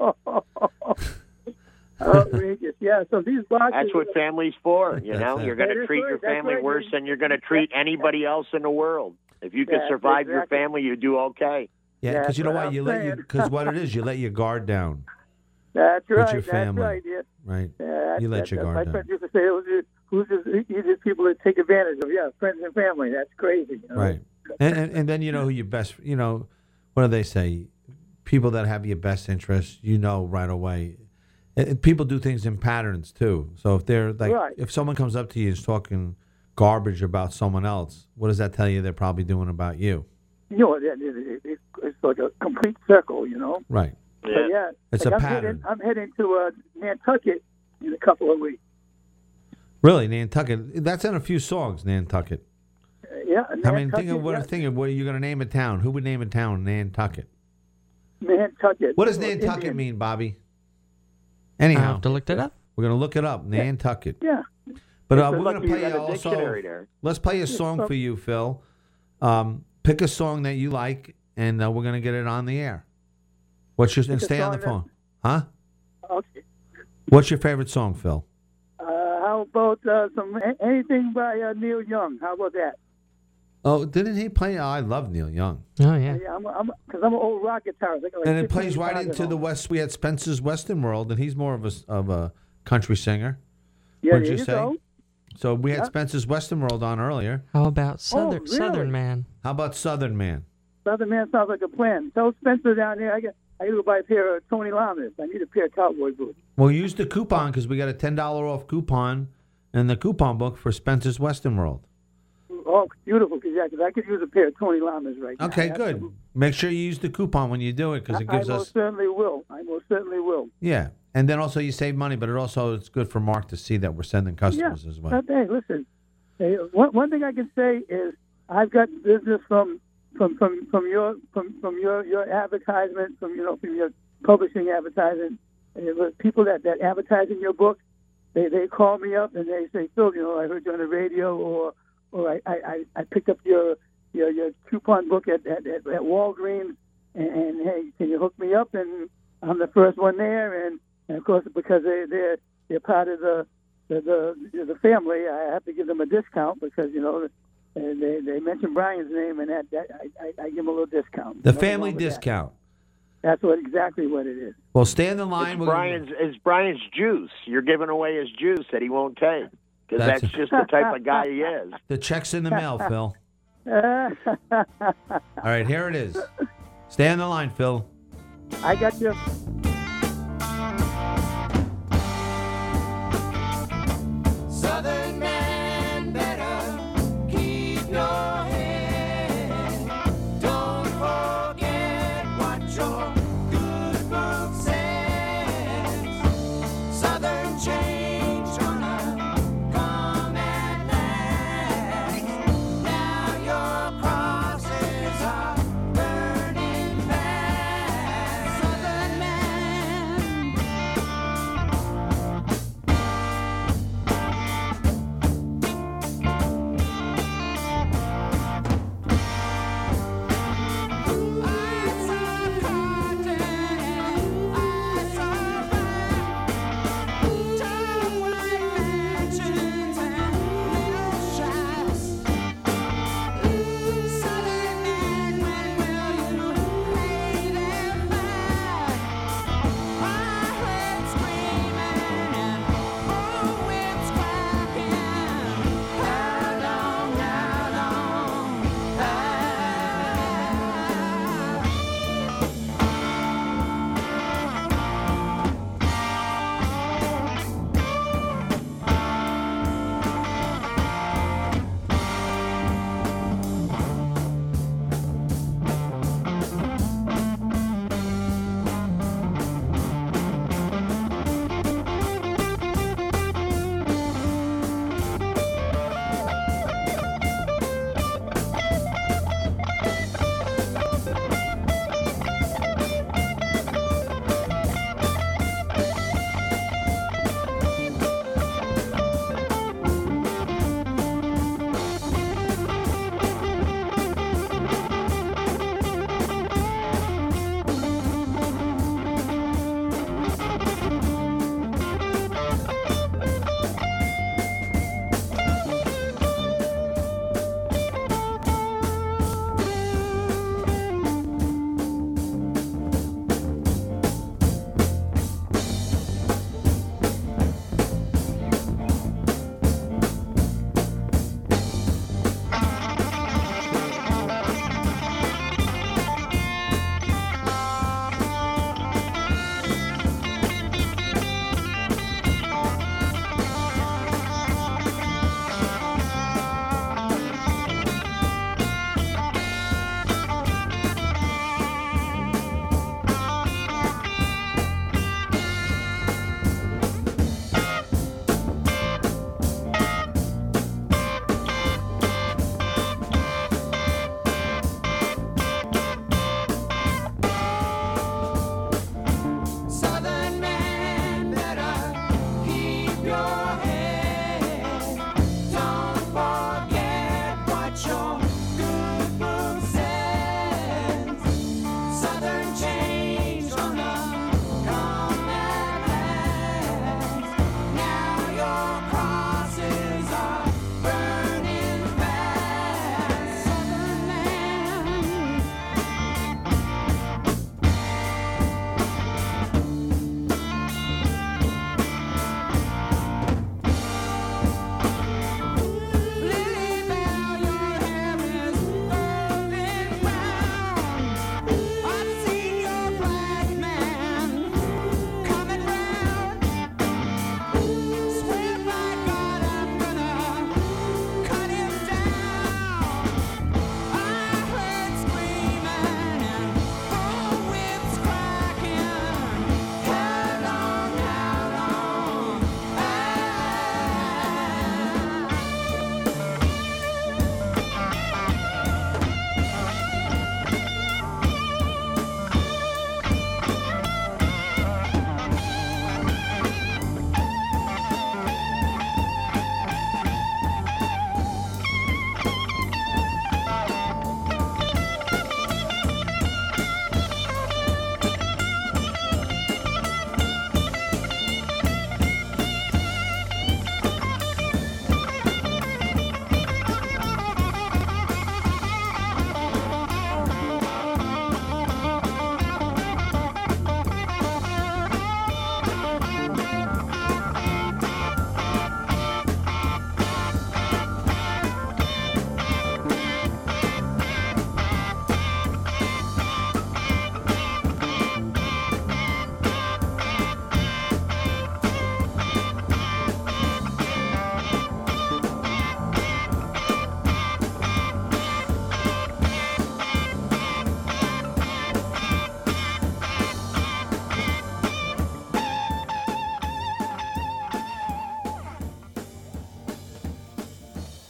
S8: Outrageous. Yeah, so these boxes.
S7: That's what family's for. You
S3: That's
S7: know,
S3: it.
S7: you're going
S8: That
S7: to
S8: is
S7: treat
S8: right.
S7: your
S8: That's
S7: family
S8: right.
S7: worse than you're going to treat anybody else in the world. If you can
S8: That's
S7: survive your
S8: exactly.
S7: family, you do okay.
S3: Yeah, because
S8: That's
S3: you know
S8: what
S3: what?
S8: I'm
S3: You let you
S8: saying.
S3: because what it is, you let your guard down,
S8: That's
S3: with
S8: right.
S3: your family.
S8: That's right. Yeah.
S3: right?
S8: Yeah,
S3: You let
S8: that's,
S3: your
S8: that's,
S3: guard
S8: my
S3: down.
S8: friends used to say, "Who's the- who's the, who's the people that take advantage of?" Yeah, friends and family. That's crazy. You know?
S3: Right. And, and and then you know who your best. You know, what do they say? People that have your best interests, you know right away. And- and people do things in patterns too. So if they're like,
S8: Right.
S3: if someone comes up to you and is talking garbage about someone else, what does that tell you? They're probably doing about you.
S8: You know, it, it, it, it's like a complete circle. You know.
S3: Right.
S8: But yeah,
S3: It's
S8: like
S3: a
S8: I'm
S3: pattern.
S8: Heading, I'm heading to uh, Nantucket in a couple of weeks.
S3: Really, Nantucket. That's in a few songs, Nantucket.
S8: Uh, yeah.
S3: I mean,
S8: Nantucket,
S3: think of what
S8: yeah,
S3: think of what you're going to name a town. Who would name a town Nantucket?
S8: Nantucket.
S3: What does
S8: Or
S3: Nantucket
S8: Indian.
S3: mean, Bobby?
S4: I
S3: Anyhow,
S4: have to look that up.
S3: we're going to look it up, Nantucket.
S8: Yeah.
S3: But uh,
S7: It's
S3: we're
S7: like
S3: going to
S7: you
S3: play
S7: got
S3: you
S7: a
S3: also.
S7: dictionary there.
S3: Let's play a song for you, Phil. Um, pick a song that you like, and uh, we're going to get it on the air. What's your and
S8: Pick a
S3: stay on the
S8: song
S3: phone, huh?
S8: Okay.
S3: What's your favorite song, Phil?
S8: Uh, how about uh, some anything by uh, Neil Young? How about that?
S3: Oh, didn't he play? Oh, I love Neil Young.
S4: Oh yeah.
S8: Yeah, I'm, I'm, because I'm an old rock guitarist. I got like
S3: And it
S8: fifteen
S3: plays right
S8: guitars at
S3: into the
S8: home.
S3: West. We had Spencer's Western World, and he's more of a of a country singer.
S8: Yeah,
S3: What'd
S8: there
S3: you
S8: you
S3: say?
S8: go.
S3: So we had
S8: Yeah.
S3: Spencer's Western World on earlier.
S4: How about Southern
S8: Oh, really?
S4: Southern Man?
S3: How about Southern Man?
S8: Southern Man sounds like a plan. Tell Spencer down there. I got. I got to go buy a pair of Tony Lamas. I need a pair of cowboy boots.
S3: Well, use the coupon because we got a ten dollar off coupon in the coupon book for Spencer's Western World.
S8: Oh, beautiful. Cause, yeah, 'cause I could use a pair of Tony Lamas right now.
S3: Okay, good.
S8: Absolutely.
S3: Make sure you use the coupon when you do it because it
S8: I,
S3: gives
S8: I
S3: us
S8: most certainly will. I most certainly will.
S3: yeah, and then also you save money, but it also it's good for Mark to see that we're sending customers
S8: yeah.
S3: as well.
S8: But, hey, listen. Hey, one, one thing I can say is I've got business from from from, from your from, from your, your advertisement, from you know from your publishing advertising. And the people that, that advertise in your book, they, they call me up and they say, Phil, you know, I heard you on the radio, or or I, I, I picked up your your, your coupon book at at, at, at Walgreens, and, and hey, can you hook me up? And I'm the first one there, and, and of course because they they're they're part of the the, the the family, I have to give them a discount because you know they they mention Brian's name, and that, that I, I, I give them a little discount.
S3: The
S8: Nothing
S3: family
S8: wrong with that.
S3: discount.
S8: That's what exactly what it is.
S3: Well, stay in the line.
S7: It's
S3: We're
S7: Brian's, it's Brian's juice. You're giving away his juice that he won't take because
S3: That's-
S7: that's, just the type of guy he is.
S3: The check's in the mail, Phil.
S8: I
S3: All right, here it is. Stay on the line, Phil.
S8: got you.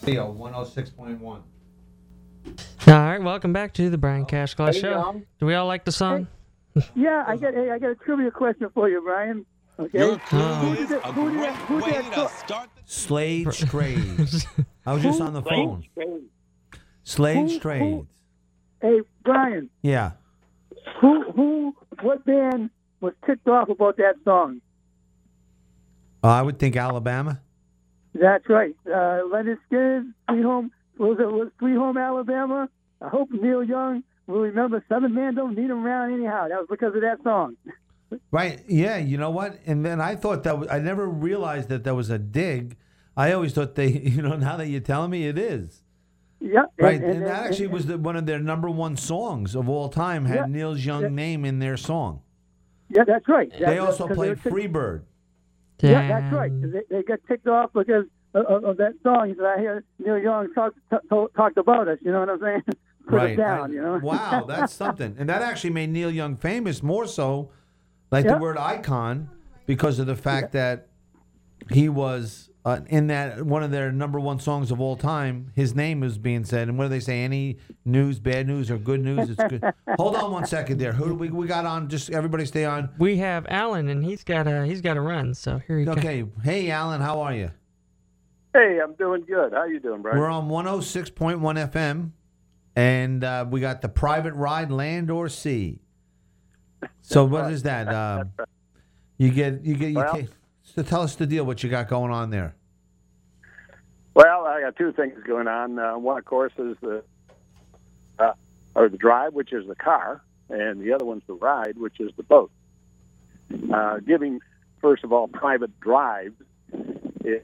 S3: Radio one oh six point one.
S4: All right, welcome back to the Brian Cash Class Show. Do we all like the song?
S8: Yeah, I got. Hey, I got a trivia question for you, Brian. Okay.
S9: Your
S4: Oh.
S8: Who
S9: clue
S8: did
S9: is
S8: it-
S9: a
S8: who did
S9: great
S8: it- who did
S9: way
S8: it
S9: to
S8: go-
S9: start the
S3: Slade Strayed. I was just on the phone. Slade
S8: Who-
S3: Strayed.
S8: who- Hey, Brian.
S3: Yeah.
S8: Who? Who? What band was ticked off about that song?
S3: Uh, I would think Alabama.
S8: That's right. Uh, Leonard Skinner, Sweet Home. Was it was Sweet Home Alabama? I hope Neil Young will remember Seven Man Don't Need Him Around anyhow. That was because of that song.
S3: Right. Yeah. You know what? And then I thought that was, I never realized that that was a dig. I always thought they, you know, now that you're telling me it is.
S8: Yeah.
S3: Right. And, that actually was the, one of their number one songs of all time, had
S8: Yeah.
S3: Neil Young's
S8: Yeah.
S3: name in their song.
S8: Yeah, that's right.
S3: They
S8: That-
S3: also
S8: because they were
S3: played
S8: ticked-
S3: Freebird.
S8: Yeah, that's right. They, they got ticked off because of, of, of that song that I hear Neil Young talk, t- t- talked about us. You know what I'm saying? Put
S3: Right.
S8: it down.
S3: I-
S8: you know.
S3: Wow, that's something. And that actually made Neil Young famous more so, like
S8: Yeah.
S3: the word icon, because of the fact that he was uh, in that one of their number one songs of all time. His name was being said. And what do they say? Any news, bad news, or good news? It's good. Hold on one second there. Who do we we got on? Just everybody stay on.
S4: We have Alan, and he's got a he's got to run. So here he goes.
S3: Okay. Hey, Alan, how are you?
S10: Hey, I'm doing good. How you doing, Brian?
S3: We're on one oh six point one F M, and uh, we got the private ride, land or sea. So what is that? Uh, you get you get you
S10: Well-
S3: take, so tell us the deal. What you got going on there?
S10: Well, I got two things going on. Uh, one, of course, is the uh, or the drive, which is the car, and the other one's the ride, which is the boat. Uh, giving, first of all, private drives. If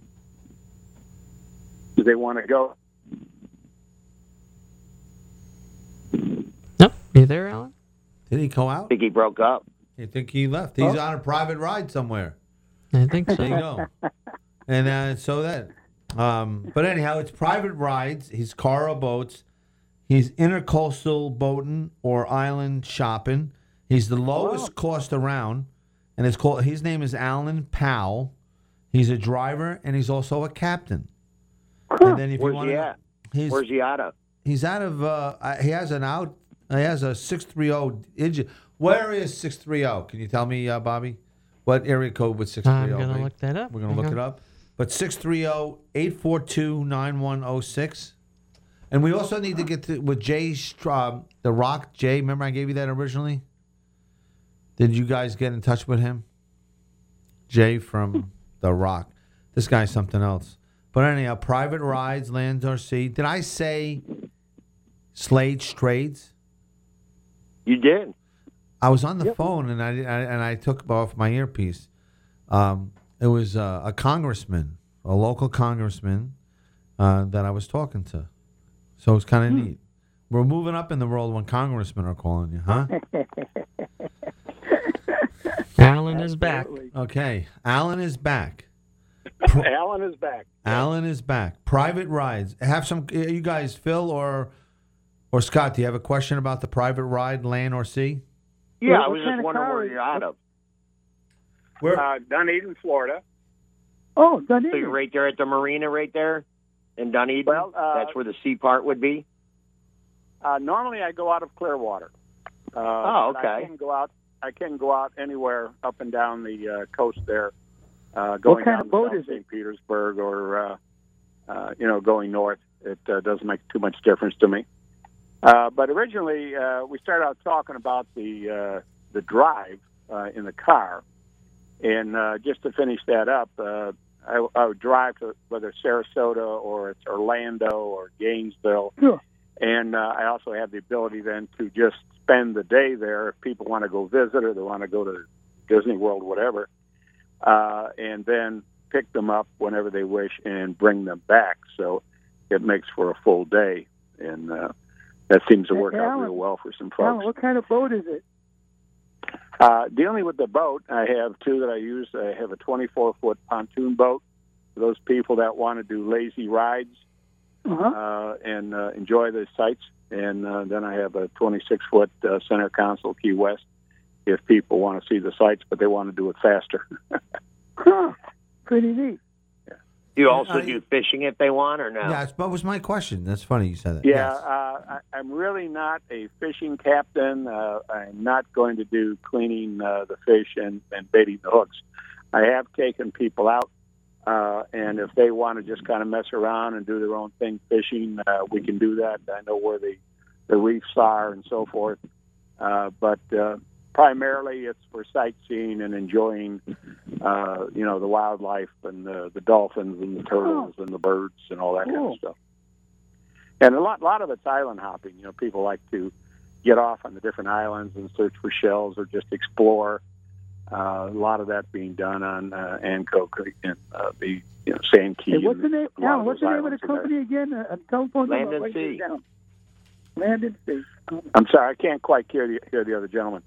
S10: they want to go.
S4: Nope. You there, Alan?
S3: Did he go out?
S7: I think he broke up.
S3: You think he left? He's on a private ride somewhere.
S4: I think so.
S3: There you go. And uh, so that. Um, but anyhow, it's private rides. He's car or boats. He's intercoastal boating or island shopping. He's the lowest cost around, and it's called. His name is Alan Powell. He's a driver and he's also a captain. And then if
S7: Where's
S3: you want
S7: he
S3: to,
S7: at?
S3: he's
S7: Where's he out of?
S3: he's out of. Uh, uh, he has an out. He has a six three zero. Where is six three zero? Can you tell me, uh, Bobby? What area code with six three zero?
S4: I'm gonna look that up.
S3: We're going to
S4: Hang
S3: look
S4: on.
S3: it up. But six three zero, eight four two, nine one zero six. And we also need to get to with Jay, uh, The Rock. Jay, remember I gave you that originally? Did you guys get in touch with him? Jay from The Rock. This guy's something else. But anyhow, private rides, land or sea. Did I say Slade Strayeds?
S7: You did.
S3: I was on the phone and I, I and I took off my earpiece. Um, it was uh, a congressman, a local congressman uh, that I was talking to. So it's kind of neat. We're moving up in the world when congressmen are calling you, huh?
S4: Alan is back.
S3: Okay, Alan is back.
S10: Alan is back.
S3: Alan is back. Private rides. Have some. uh, You guys, Phil or or Scott, do you have a question about the private ride, land or sea?
S10: What-
S7: Yeah, I
S10: what
S7: was
S10: kind
S7: just
S10: of
S7: wondering
S10: car
S7: where
S10: is-
S7: you're out of.
S3: Where?
S10: Uh, Dunedin, Florida.
S8: Oh,
S7: So
S8: Dunedin.
S7: you're right there at the marina, right there in Dunedin.
S10: Well, uh,
S7: That's where the sea part would be.
S10: Uh, normally, I go out of Clearwater. Uh,
S7: Oh,
S10: but I
S7: okay.
S10: can go out. I can go out anywhere up and down the uh, coast there. Uh, going
S8: kind
S10: down
S8: of boat
S10: to
S8: is it?
S10: Saint Petersburg or uh, uh, you know going north. It uh, doesn't make too much difference to me. Uh, but originally, uh, we started out talking about the uh, the drive uh, in the car, and uh, just to finish that up, uh, I, I would drive to whether Sarasota or it's Orlando or Gainesville,
S8: Sure.
S10: and uh, I also have the ability then to just spend the day there if people want to go visit or they want to go to Disney World, whatever, uh, and then pick them up whenever they wish and bring them back. So it makes for a full day, and uh, that seems to work
S8: Hey,
S10: out
S8: Alan,
S10: real well for some
S8: Alan,
S10: folks.
S8: what kind of boat is it?
S10: Uh, dealing with the boat, I have two that I use. I have a twenty-four foot pontoon boat for those people that want to do lazy rides
S8: Uh-huh.
S10: uh, and uh, enjoy the sights. And uh, then I have a twenty-six foot uh, center console Key West if people want to see the sights, but they want to do it faster.
S8: Huh. Pretty neat.
S7: Do you also
S3: I-
S7: do fishing if they want, or no?
S3: Yeah, that's- that was my question. That's funny you said that.
S10: Yeah,
S3: Yes.
S10: uh, I, I'm really not a fishing captain. Uh, I'm not going to do cleaning uh, the fish and, and baiting the hooks. I have taken people out, uh, and if they want to just kind of mess around and do their own thing fishing, uh, we can do that. I know where the, the reefs are and so forth. Uh, but uh, primarily it's for sightseeing and enjoying, uh, you know, the wildlife and the, the dolphins and the turtles and the birds and all that kind
S8: Cool.
S10: of stuff. And a lot, lot of it's island hopping. You know, people like to get off on the different islands and search for shells or just explore. Uh, a lot of that being done on uh, Anco Creek and uh, the you know, Sand Key.
S8: Hey, what's the
S10: and
S8: name?
S10: a lot
S8: Alan, what's the
S10: those
S8: name of the
S10: islands are there.
S8: company again? A, a telephone
S7: Land
S8: number.
S7: and
S8: Write this
S7: Sea.
S8: down. Land and Sea. Um,
S10: I'm sorry, I can't quite hear the, hear the other gentleman.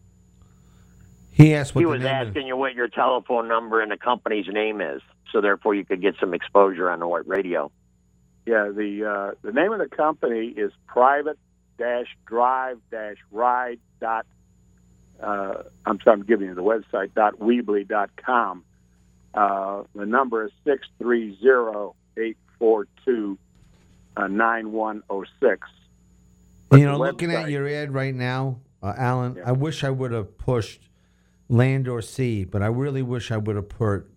S3: He asked what
S7: He
S3: the
S7: was
S3: name of-
S7: asking you what your telephone number and the company's name is, so therefore you could get some exposure on the what radio.
S10: Yeah, the uh, the name of the company is Private Dash Drive Dash Ride dot. Uh, I'm sorry, I'm giving you the website dot Weebly dot com. Uh, the number is six three zero eight four two nine one zero six.
S3: You
S10: the
S3: know, looking at
S10: website-
S3: your ad right now, uh, Alan,
S10: Yeah.
S3: I wish I would have pushed land or sea, but I really wish I would have put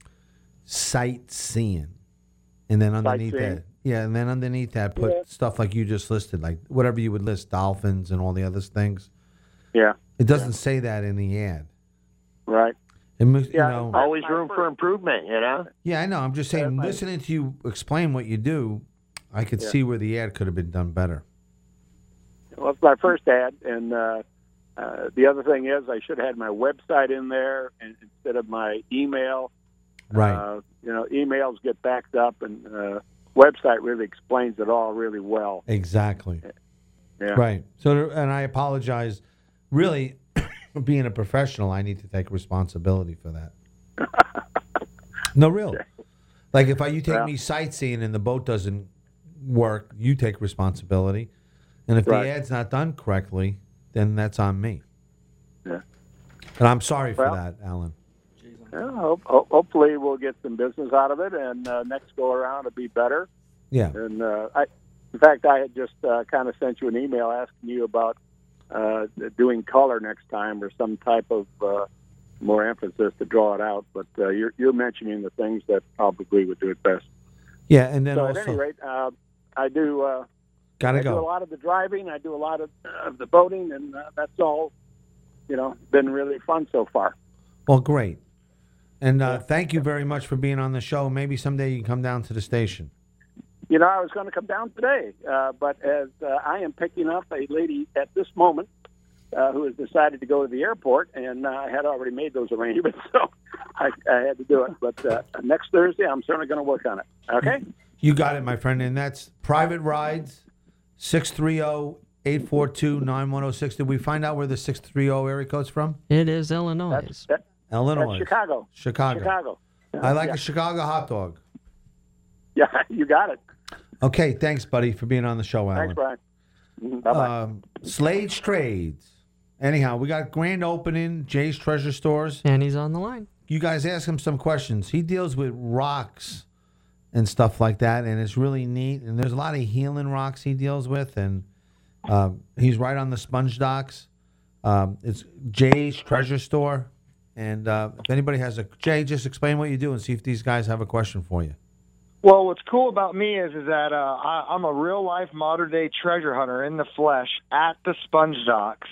S3: sightseeing. And then underneath
S10: Sightseeing?
S3: that, yeah, and then underneath that, put
S8: Yeah.
S3: stuff like you just listed, like whatever you would list, dolphins and all the other things.
S10: Yeah,
S3: It doesn't say that in the ad.
S10: right.
S3: It, mo- you
S10: Yeah,
S3: know,
S7: Always room for improvement, you know?
S3: yeah, I know. I'm just saying,
S10: Yeah, I-
S3: listening to you explain what you do, I could
S10: Yeah.
S3: see where the ad could have been done better.
S10: Well, it's my first ad, and uh, uh, the other thing is I should have had my website in there and, instead of my email.
S3: Right.
S10: Uh, you know, emails get backed up, and uh, website really explains it all really well.
S3: Exactly.
S10: Yeah.
S3: Right. So, and I apologize. Really, being a professional, I need to take responsibility for that. No, real. Like if I, you take
S10: Well-
S3: me sightseeing and the boat doesn't work, you take responsibility. And if
S10: Right.
S3: the ad's not done correctly, then that's on me.
S10: Yeah.
S3: And I'm sorry for
S10: Well-
S3: that, Alan.
S10: Yeah, ho- ho- hopefully we'll get some business out of it, and uh, next go around it'll be better.
S3: Yeah.
S10: And uh, I, in fact, I had just uh, kind of sent you an email asking you about uh, doing color next time or some type of uh, more emphasis to draw it out. But uh, you're, you're mentioning the things that probably would do it best.
S3: Yeah, and then
S10: So at
S3: also,
S10: any rate, uh, I do. Uh,
S3: gotta
S10: I do a
S3: go.
S10: lot of the driving. I do a lot of, uh, of the boating, and uh, that's all. You know, been really fun so far.
S3: Well, great. And uh, thank you very much for being on the show. Maybe someday you can come down to the station.
S10: You know, I was going to come down today, uh, but as uh, I am picking up a lady at this moment uh, who has decided to go to the airport, and uh, I had already made those arrangements, so I, I had to do it. But uh, next Thursday, I'm certainly going to work on it. Okay?
S3: You got it, my friend. And that's Private Rides, six three zero, eight four two, nine one zero six. Did we find out where the six three zero area code's from?
S4: It is Illinois.
S10: That's, that,
S3: Illinois.
S10: that's Chicago.
S3: Chicago.
S10: Chicago.
S3: I like
S10: Yeah.
S3: a Chicago hot dog.
S10: Yeah, you got it.
S3: Okay, thanks, buddy, for being on the show, Alan.
S10: Thanks, Brian. Mhm. Bye-bye.
S3: Um, Slade's Trades. Anyhow, we got grand opening, Jay's Treasure Stores.
S4: And he's on the line.
S3: You guys ask him some questions. He deals with rocks and stuff like that, and it's really neat. And there's a lot of healing rocks he deals with, and uh, he's right on the sponge docks. Um, it's Jay's Treasure Store. And uh, if anybody has a... Jay, just explain what you do and see if these guys have a question for you.
S9: Well, what's cool about me is is that uh, I, I'm a real life modern day treasure hunter in the flesh at the sponge docks.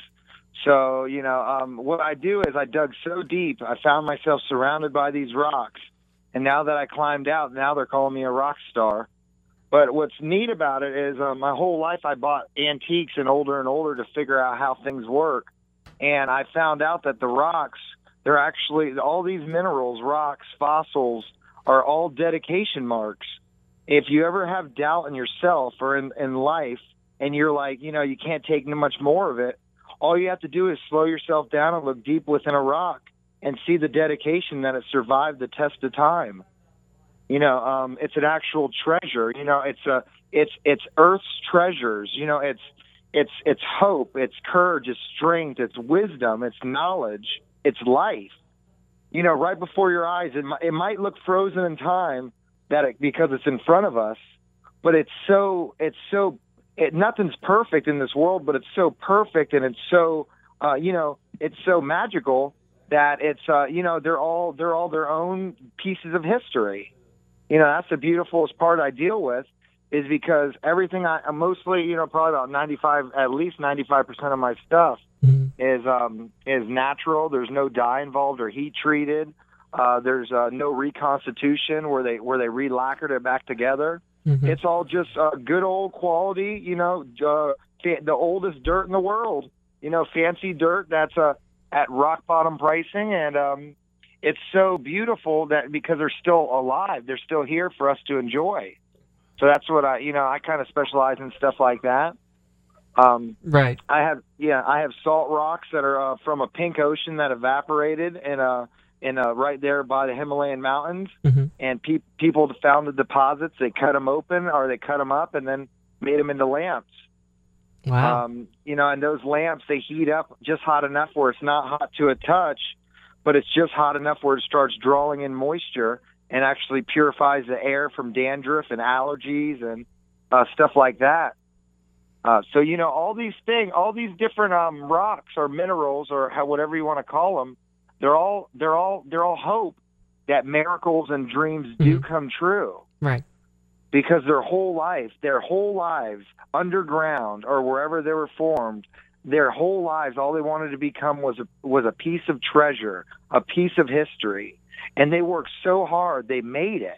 S9: So you know, um, what I do is I dug so deep, I found myself surrounded by these rocks, and now that I climbed out, now they're calling me a rock star. But what's neat about it is uh, my whole life I bought antiques and older and older to figure out how things work, and I found out that the rocks, they're actually all these minerals, rocks, fossils, are all dedication marks. If you ever have doubt in yourself or in, in life and you're like, you know, you can't take much more of it, all you have to do is slow yourself down and look deep within a rock and see the dedication that it survived the test of time. You know, um, it's an actual treasure. You know, it's a, it's, it's Earth's treasures. You know, it's, it's, it's hope, it's courage, it's strength, it's wisdom, it's knowledge, it's life. You know, right before your eyes, it, mi- it might look frozen in time, that it, because it's in front of us, but it's so it's so it, nothing's perfect in this world, but it's so perfect and it's so uh, you know it's so magical that it's uh, you know they're all they're all their own pieces of history. You know, that's the beautifulest part I deal with, is because everything I mostly you know probably about ninety-five at least ninety-five percent of my stuff mm-hmm. is um, is natural. There's no dye involved or heat treated. Uh, there's uh, no reconstitution where they where they re-lacquered it back together. Mm-hmm. It's all just uh, good old quality, you know, uh, the oldest dirt in the world, you know, fancy dirt that's uh, at rock bottom pricing. And um, it's so beautiful that because they're still alive, they're still here for us to enjoy. So that's what I, you know, I kind of specialize in stuff like that. Um,
S4: right.
S9: I have, yeah, I have salt rocks that are uh, from a pink ocean that evaporated and uh, in uh, right there by the Himalayan mountains, mm-hmm. and pe- people found the deposits. They cut them open or they cut them up and then made them into lamps.
S4: Wow.
S9: Um, you know, and those lamps, they heat up just hot enough where it's not hot to a touch, but it's just hot enough where it starts drawing in moisture and actually purifies the air from dandruff and allergies and uh, stuff like that. Uh, so, you know, all these things, all these different um, rocks or minerals or how, whatever you want to call them, They're all they're all they're all hope that miracles and dreams do mm-hmm. come true.
S4: Right.
S9: Because their whole life, their whole lives, underground or wherever they were formed, their whole lives, all they wanted to become was a, was a piece of treasure, a piece of history. And they worked so hard, they made it.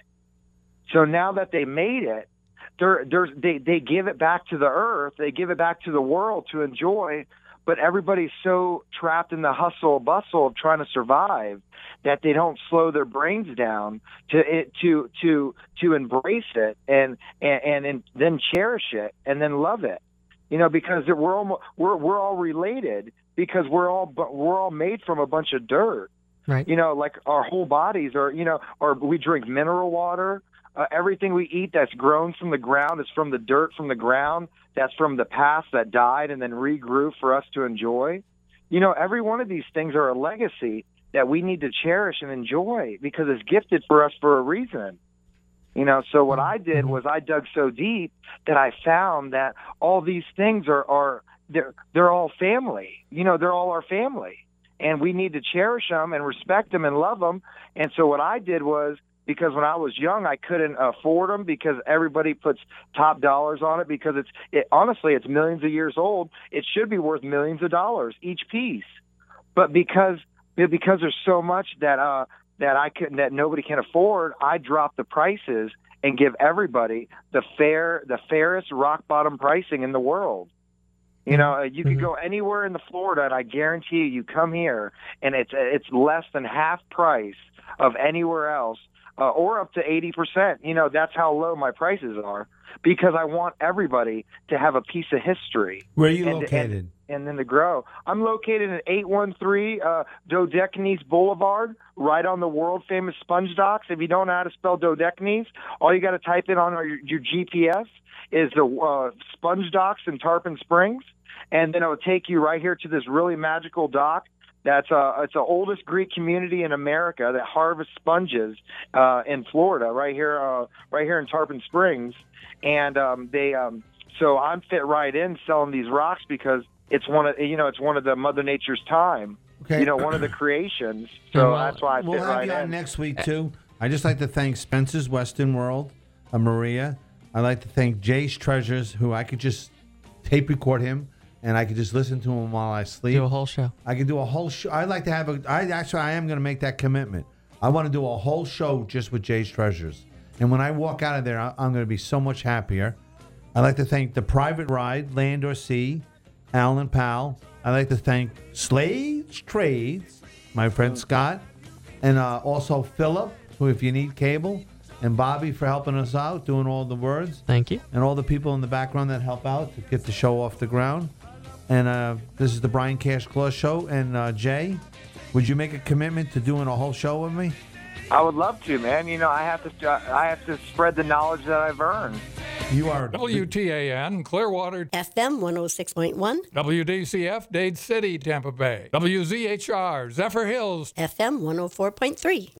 S9: So now that they made it, they're, they're, they they give it back to the earth, they give it back to the world to enjoy. But everybody's so trapped in the hustle bustle of trying to survive that they don't slow their brains down to it, to to to embrace it and, and and then cherish it and then love it, you know, because we're all we're we're all related because we're all we're all made from a bunch of dirt,
S4: right?
S9: You know, like our whole bodies are, you know, or we drink mineral water. Uh, everything we eat that's grown from the ground is from the dirt from the ground. That's from the past that died and then regrew for us to enjoy. You know, every one of these things are a legacy that we need to cherish and enjoy because it's gifted for us for a reason. You know, so what I did was I dug so deep that I found that all these things are, are they're, they're all family. You know, they're all our family. And we need to cherish them and respect them and love them. And so what I did was, because when I was young, I couldn't afford them because everybody puts top dollars on it because it's it, honestly, it's millions of years old. It should be worth millions of dollars each piece. But because because there's so much that uh, that I can that nobody can afford, I drop the prices and give everybody the fair the fairest rock bottom pricing in the world. You know, you could go anywhere in the Florida, and I guarantee you, you come here, and it's it's less than half price of anywhere else. Uh, or up to eighty percent. You know, that's how low my prices are because I want everybody to have a piece of history.
S3: Where are you
S9: and,
S3: located?
S9: And, and then to grow. I'm located at eight one three uh, Dodecanese Boulevard, right on the world-famous Sponge Docks. If you don't know how to spell Dodecanese, all you got to type in on your, your G P S is the uh, Sponge Docks in Tarpon Springs, and then it will take you right here to this really magical dock. That's uh, it's the oldest Greek community in America that harvests sponges uh, in Florida, right here, uh, right here in Tarpon Springs, and um, they um, so I'm fit right in selling these rocks because it's one of you know it's one of the Mother Nature's time,
S3: okay.
S9: you know, one of the creations. So
S3: well,
S9: that's why I
S3: we'll
S9: fit
S3: have
S9: right
S3: you
S9: in.
S3: on next week too. I just like to thank Spencer's Western World, uh, Maria. I like to thank Jay's Treasures, who I could just tape record him. And I could just listen to him while I sleep.
S4: Do a whole show.
S3: I could do a whole show. I'd like to have a. I actually, I am going to make that commitment. I want to do a whole show just with Jay's Treasures. And when I walk out of there, I'm going to be so much happier. I'd like to thank the Private Ride, Land or Sea, Alan Powell. I'd like to thank Slade's Trades, my friend Scott, and uh, also Philip, who, if you need cable, and Bobby for helping us out, doing all the words.
S4: Thank you.
S3: And all the people in the background that help out to get the show off the ground. And uh, this is the Brian Cash Claus Show. And uh, Jay, would you make a commitment to doing a whole show with me?
S9: I would love to, man. You know, I have to. I have to spread the knowledge that I've earned.
S3: You are
S11: W T A N Clearwater,
S12: F M one oh six point one,
S11: W D C F Dade City, Tampa Bay, W Z H R Zephyr Hills,
S12: F M one oh four point three.